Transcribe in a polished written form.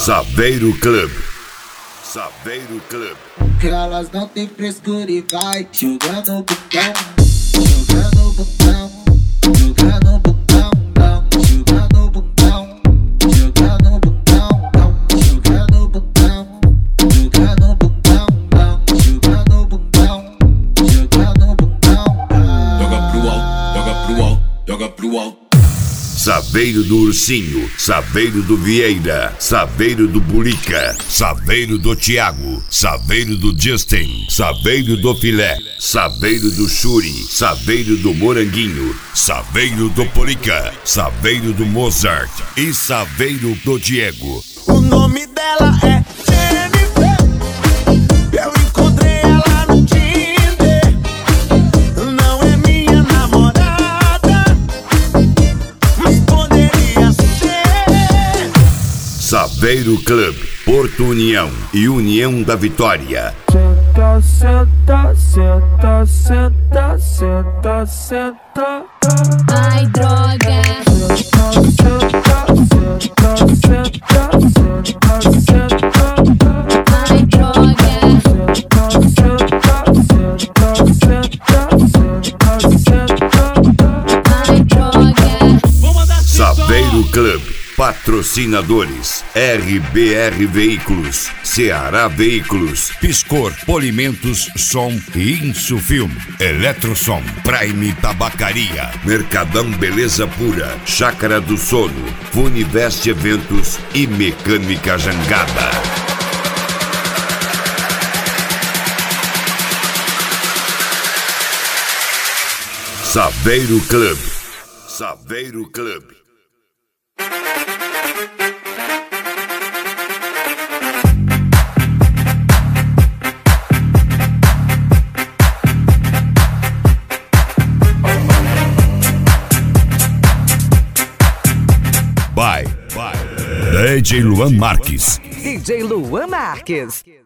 Saveiro Club. Saveiro Club. Que elas não tem frescura e vai jogando o bundão, jogando o bundão, jogando o bundão, jogando o bundão, jogando o bundão, jogando o bundão, jogando o bundão, jogando o bundão, jogando o bundão. Joga pro alto, joga pro alto, joga pro alto. Saveiro do Ursinho, Saveiro do Vieira, Saveiro do Bulica, Saveiro do Thiago, Saveiro do Justin, Saveiro do Filé, Saveiro do Shuri, Saveiro do Moranguinho, Saveiro do Polica, Saveiro do Mozart e Saveiro do Diego. O nome dela é Jennifer. Eu encontrei ela no Tinder. Não é minha namorada, mas poderia ser. Saveiro Club, Porto União e União da Vitória. Senta, senta, senta, senta, senta. Ai, droga. Ai, droga. Ai, droga. Saveiro Club, patrocinadores: RBR Veículos, Ceará Veículos, Piscor Polimentos, Som e Insufilm, Eletrosom, Prime Tabacaria, Mercadão Beleza Pura, Chácara do Sono, Funivest Eventos e Mecânica Jangada. Saveiro Club. Saveiro Club. By DJ Luan Marques. DJ Luan Marques.